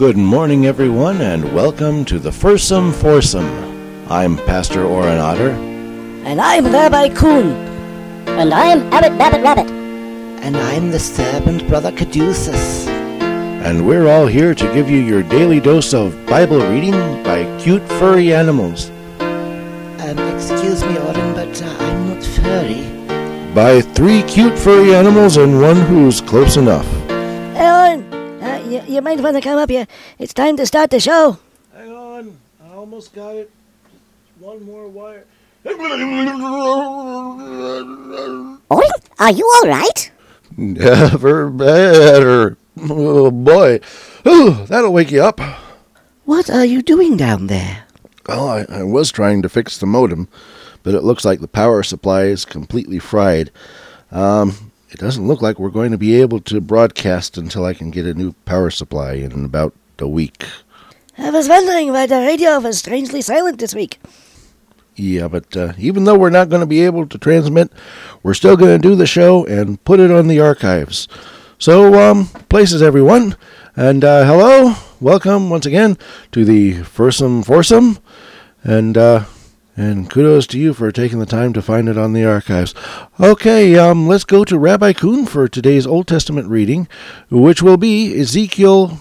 Good morning, everyone, and welcome to the Fursome Foursome. I'm Pastor Oren Otter. And I'm Rabbi Kuhn. And I'm Abbot Babbitt Rabbit. And I'm the servant Brother Caduceus. And we're all here to give you your daily dose of Bible reading by cute furry animals. Excuse me, Oren, but I'm not furry. By 3 cute furry animals and one who's close enough. Oren, you might want to come up here. It's time to start the show. Hang on, I almost got it. One more wire. Oren, are you all right? Never better. Oh, boy. Ooh, that'll wake you up. What are you doing down there? Well, I was trying to fix the modem, but it looks like the power supply is completely fried. It doesn't look like we're going to be able to broadcast until I can get a new power supply in about a week. I was wondering why the radio was strangely silent this week. Yeah, but even though we're not going to be able to transmit, we're still going to do the show and put it on the archives. So, places everyone, and hello, welcome once again to the Fursome Foursome, and kudos to you for taking the time to find it on the archives. Okay, let's go to Rabbi Kuhn for today's Old Testament reading, which will be Ezekiel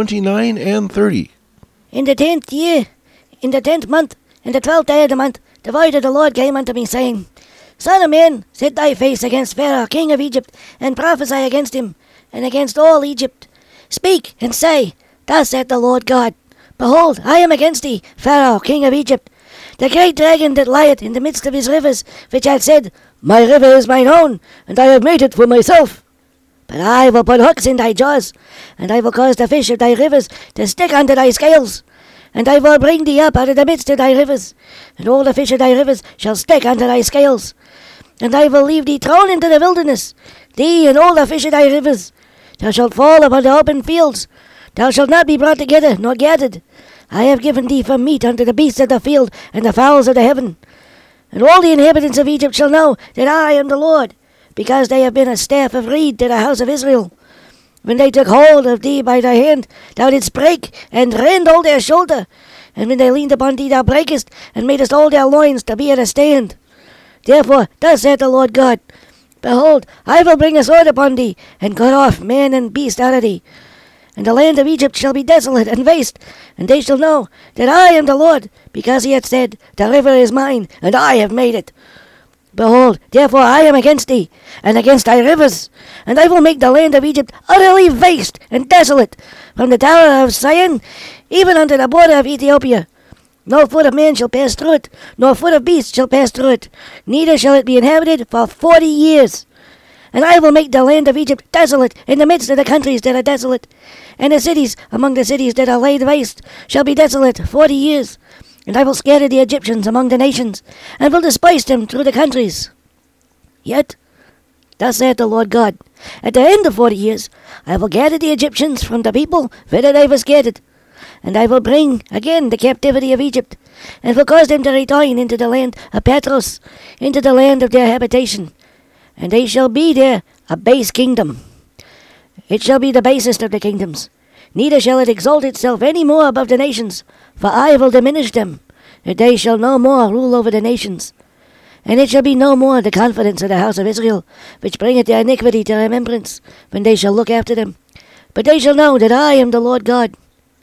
29 and 30. In the 10th year, in the 10th month, in the 12th day of the month, the word of the Lord came unto me, saying, Son of man, set thy face against Pharaoh, king of Egypt, and prophesy against him, and against all Egypt. Speak, and say, Thus saith the Lord God, Behold, I am against thee, Pharaoh, king of Egypt, the great dragon that lieth in the midst of his rivers, which hath said, My river is mine own, and I have made it for myself. But I will put hooks in thy jaws, and I will cause the fish of thy rivers to stick unto thy scales, and I will bring thee up out of the midst of thy rivers, and all the fish of thy rivers shall stick unto thy scales. And I will leave thee thrown into the wilderness, thee and all the fish of thy rivers. Thou shalt fall upon the open fields. Thou shalt not be brought together, nor gathered. I have given thee for meat unto the beasts of the field, and the fowls of the heaven. And all the inhabitants of Egypt shall know that I am the Lord, because they have been a staff of reed to the house of Israel. When they took hold of thee by thy hand, thou didst break, and rend all their shoulder. And when they leaned upon thee, thou breakest, and madest all their loins to be at a stand. Therefore, thus saith the Lord God, Behold, I will bring a sword upon thee, and cut off man and beast out of thee. And the land of Egypt shall be desolate and waste, and they shall know that I am the Lord, because he hath said, The river is mine, and I have made it. Behold, therefore I am against thee, and against thy rivers, and I will make the land of Egypt utterly waste and desolate, from the tower of Sion even unto the border of Ethiopia. No foot of man shall pass through it, nor foot of beast shall pass through it, neither shall it be inhabited for 40 years. And I will make the land of Egypt desolate in the midst of the countries that are desolate, and the cities among the cities that are laid waste shall be desolate 40 years. And I will scatter the Egyptians among the nations, and will disperse them through the countries. Yet, thus saith the Lord God, at the end of 40 years, I will gather the Egyptians from the people whither they were scattered, and I will bring again the captivity of Egypt, and will cause them to return into the land of Patros, into the land of their habitation, and they shall be there a base kingdom. It shall be the basest of the kingdoms, neither shall it exalt itself any more above the nations, for I will diminish them, that they shall no more rule over the nations. And it shall be no more the confidence of the house of Israel, which bringeth their iniquity to remembrance, when they shall look after them. But they shall know that I am the Lord God.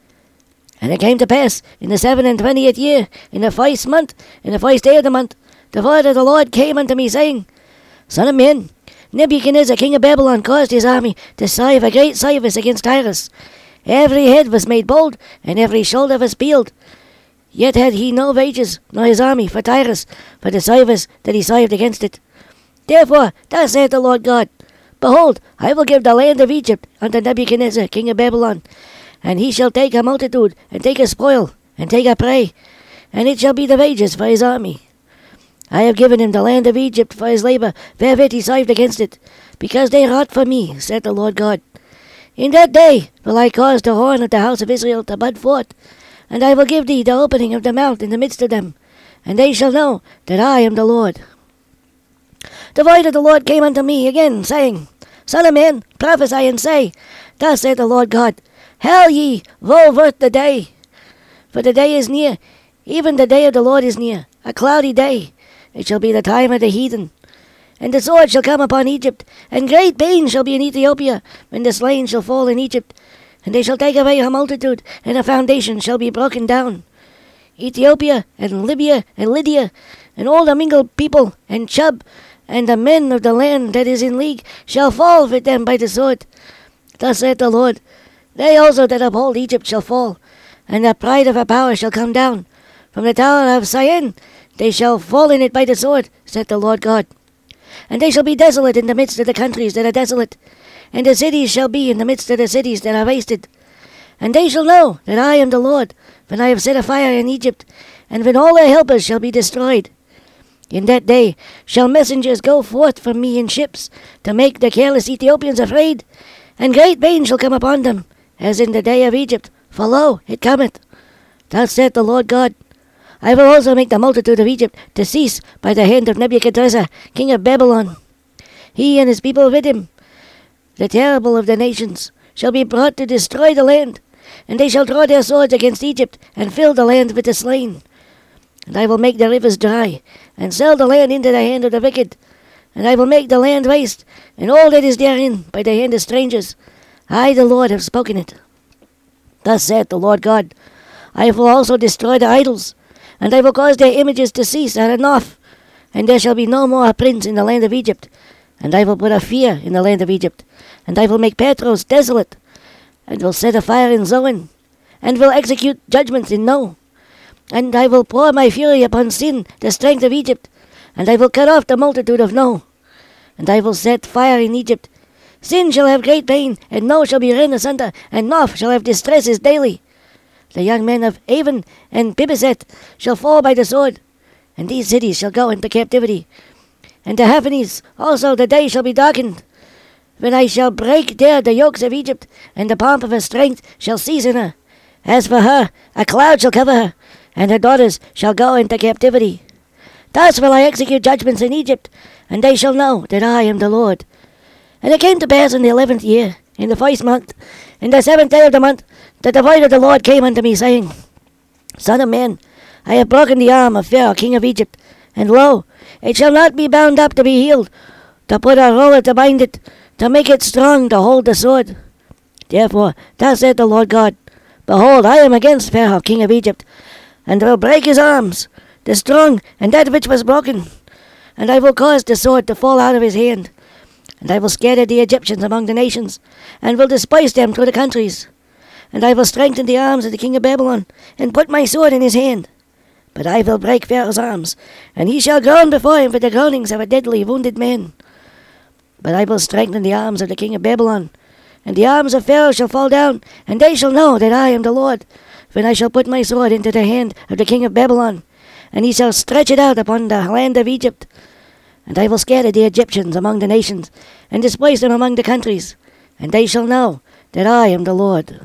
And it came to pass, in the 27th year, in the 1st month, in the 1st day of the month, the word of the Lord came unto me, saying, Son of man, Nebuchadnezzar king of Babylon caused his army to serve a great service against Tyrus. Every head was made bald, and every shoulder was peeled. Yet had he no wages, nor his army, for Tyrus, for the service that he served against it. Therefore, thus saith the Lord God, Behold, I will give the land of Egypt unto Nebuchadnezzar king of Babylon, and he shall take a multitude, and take a spoil, and take a prey, and it shall be the wages for his army. I have given him the land of Egypt for his labour, wherewith he served against it, because they wrought for me, saith the Lord God. In that day will I cause the horn of the house of Israel to bud forth, and I will give thee the opening of the mouth in the midst of them, and they shall know that I am the Lord. The word of the Lord came unto me again, saying, Son of man, prophesy and say, Thus saith the Lord God, Hail ye, woe worth the day! For the day is near, even the day of the Lord is near, a cloudy day. It shall be the time of the heathen. And the sword shall come upon Egypt, and great pain shall be in Ethiopia, when the slain shall fall in Egypt. And they shall take away her multitude, and her foundation shall be broken down. Ethiopia, and Libya, and Lydia, and all the mingled people, and Chub, and the men of the land that is in league, shall fall with them by the sword. Thus saith the Lord, they also that uphold Egypt shall fall, and the pride of her power shall come down. From the tower of Syene they shall fall in it by the sword, saith the Lord God. And they shall be desolate in the midst of the countries that are desolate, and the cities shall be in the midst of the cities that are wasted. And they shall know that I am the Lord, when I have set a fire in Egypt, and when all their helpers shall be destroyed. In that day shall messengers go forth from me in ships, to make the careless Ethiopians afraid, and great pain shall come upon them, as in the day of Egypt, for lo, it cometh. Thus saith the Lord God, I will also make the multitude of Egypt to cease by the hand of Nebuchadrezzar, king of Babylon. He and his people with him, the terrible of the nations, shall be brought to destroy the land, and they shall draw their swords against Egypt, and fill the land with the slain. And I will make the rivers dry, and sell the land into the hand of the wicked. And I will make the land waste, and all that is therein, by the hand of strangers. I, the Lord, have spoken it. Thus saith the Lord God, I will also destroy the idols, and I will cause their images to cease at enough, and there shall be no more a prince in the land of Egypt. And I will put a fear in the land of Egypt, and I will make Patros desolate, and will set a fire in Zoan, and will execute judgments in No. And I will pour my fury upon Sin, the strength of Egypt, and I will cut off the multitude of No. And I will set fire in Egypt. Sin shall have great pain, and No shall be rent asunder, and Noph shall have distresses daily. The young men of Avon and Pibeset shall fall by the sword, and these cities shall go into captivity. And to Haphanes also the day shall be darkened, when I shall break there the yokes of Egypt, and the pomp of her strength shall cease in her. As for her, a cloud shall cover her, and her daughters shall go into captivity. Thus will I execute judgments in Egypt, and they shall know that I am the Lord. And it came to pass in the 11th year, in the 1st month, in the 7th day of the month, that the word of the Lord came unto me, saying, Son of man, I have broken the arm of Pharaoh king of Egypt, and lo, it shall not be bound up to be healed, to put a roller to bind it, to make it strong to hold the sword. Therefore, thus saith the Lord God, Behold, I am against Pharaoh king of Egypt, and will break his arms, the strong, and that which was broken. And I will cause the sword to fall out of his hand. And I will scatter the Egyptians among the nations, and will disperse them through the countries. And I will strengthen the arms of the king of Babylon, and put my sword in his hand. But I will break Pharaoh's arms, and he shall groan before him with the groanings of a deadly wounded man. But I will strengthen the arms of the king of Babylon, and the arms of Pharaoh shall fall down, and they shall know that I am the Lord, when I shall put my sword into the hand of the king of Babylon, and he shall stretch it out upon the land of Egypt. And I will scatter the Egyptians among the nations, and disperse them among the countries, and they shall know that I am the Lord.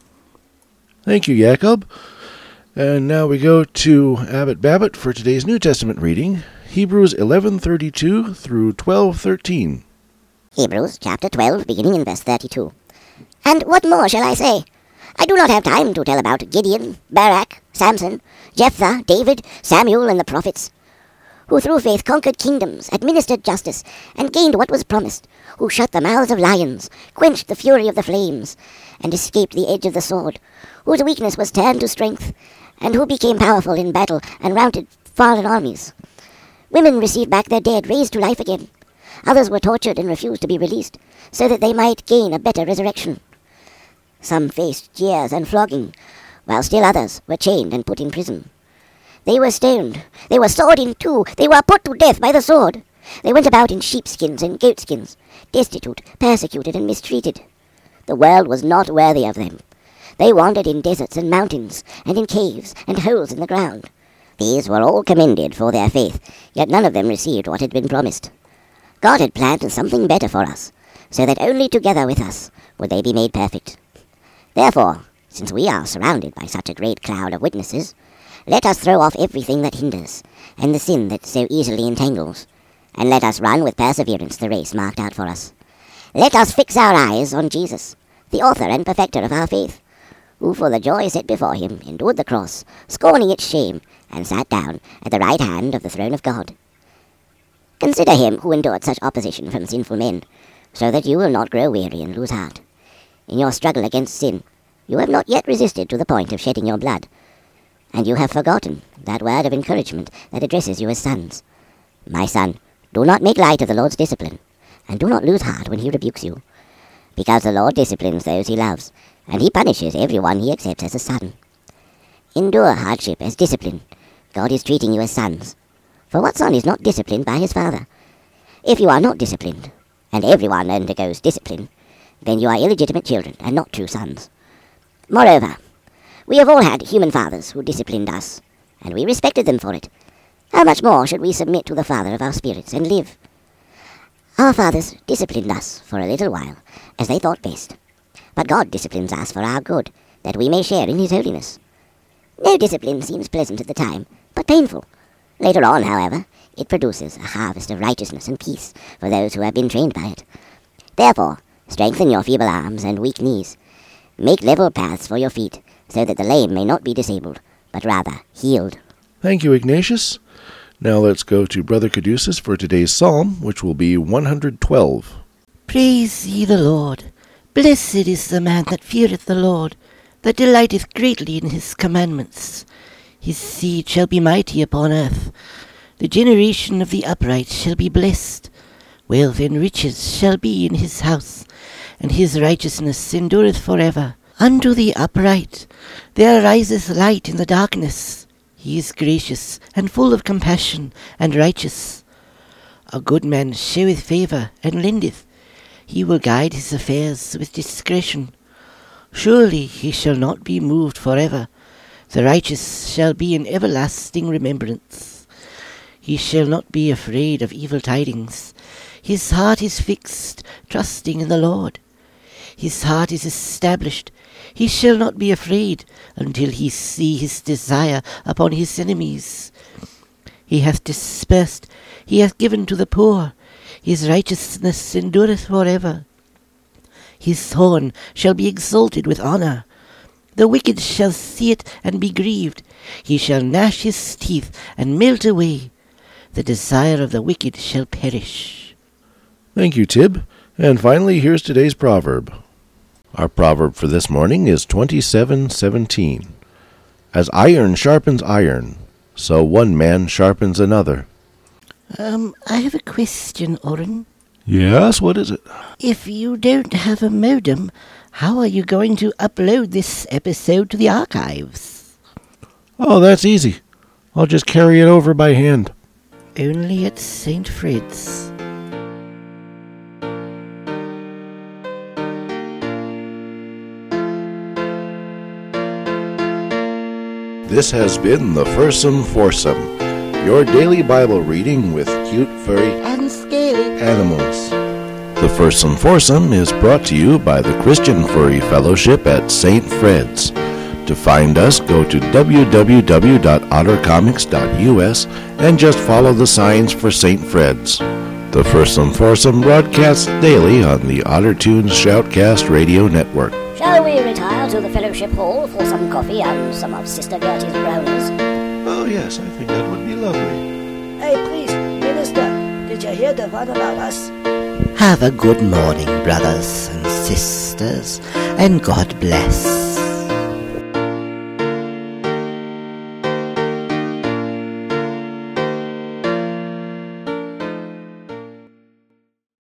Thank you, Jacob. And now we go to Abbot Babbitt for today's New Testament reading, Hebrews 11:32 through 12:13. Hebrews chapter 12, beginning in verse 32. And what more shall I say? I do not have time to tell about Gideon, Barak, Samson, Jephthah, David, Samuel, and the prophets, who through faith conquered kingdoms, administered justice, and gained what was promised, who shut the mouths of lions, quenched the fury of the flames, and escaped the edge of the sword, whose weakness was turned to strength, and who became powerful in battle and routed foreign armies. Women received back their dead, raised to life again. Others were tortured and refused to be released, so that they might gain a better resurrection. Some faced jeers and flogging, while still others were chained and put in prison. They were stoned, they were sawed in two, they were put to death by the sword. They went about in sheepskins and goatskins, destitute, persecuted, and mistreated. The world was not worthy of them. They wandered in deserts and mountains, and in caves and holes in the ground. These were all commended for their faith, yet none of them received what had been promised. God had planned something better for us, so that only together with us would they be made perfect. Therefore, since we are surrounded by such a great cloud of witnesses, let us throw off everything that hinders, and the sin that so easily entangles, and let us run with perseverance the race marked out for us. Let us fix our eyes on Jesus, the author and perfecter of our faith, who for the joy set before him endured the cross, scorning its shame, and sat down at the right hand of the throne of God. Consider him who endured such opposition from sinful men, so that you will not grow weary and lose heart. In your struggle against sin, you have not yet resisted to the point of shedding your blood, and you have forgotten that word of encouragement that addresses you as sons. My son, do not make light of the Lord's discipline, and do not lose heart when he rebukes you, because the Lord disciplines those he loves, and he punishes everyone he accepts as a son. Endure hardship as discipline. God is treating you as sons. For what son is not disciplined by his father? If you are not disciplined, and everyone undergoes discipline, then you are illegitimate children and not true sons. Moreover, we have all had human fathers who disciplined us, and we respected them for it. How much more should we submit to the Father of our spirits and live? Our fathers disciplined us for a little while, as they thought best. But God disciplines us for our good, that we may share in his holiness. No discipline seems pleasant at the time, but painful. Later on, however, it produces a harvest of righteousness and peace for those who have been trained by it. Therefore, strengthen your feeble arms and weak knees. Make level paths for your feet, so that the lame may not be disabled, but rather healed. Thank you, Ignatius. Now let's go to Brother Caduceus for today's psalm, which will be 112. Praise ye the Lord. Blessed is the man that feareth the Lord, that delighteth greatly in his commandments. His seed shall be mighty upon earth. The generation of the upright shall be blessed. Wealth and riches shall be in his house, and his righteousness endureth for ever. Unto the upright there ariseth light in the darkness. He is gracious, and full of compassion, and righteous. A good man sheweth favour, and lendeth. He will guide his affairs with discretion. Surely he shall not be moved for ever. The righteous shall be in everlasting remembrance. He shall not be afraid of evil tidings. His heart is fixed, trusting in the Lord. His heart is established. He shall not be afraid until he see his desire upon his enemies. He hath dispersed, he hath given to the poor. His righteousness endureth for ever. His horn shall be exalted with honour. The wicked shall see it and be grieved. He shall gnash his teeth and melt away. The desire of the wicked shall perish. Thank you, Tib. And finally, here's today's proverb. Our proverb for this morning is 27:17. As iron sharpens iron, so one man sharpens another. I have a question, Oren. Yes, what is it? If you don't have a modem, how are you going to upload this episode to the archives? Oh, that's easy. I'll just carry it over by hand. Only at St. Fred's. This has been the Fursome Foursome, your daily Bible reading with cute, furry, And scaly. animals. The Fursome Foursome is brought to you by the Christian Furry Fellowship at St. Fred's. To find us, go to www.ottercomics.us and just follow the signs for St. Fred's. The Fursome Foursome broadcasts daily on the OtterTunes Shoutcast Radio Network. Shall we retire to the fellowship hall for some coffee and some of Sister Gertie's brownies? Oh, yes, I think that would be lovely. Hey, please, Minister, did you hear the one about us? Have a good morning, brothers and sisters, and God bless.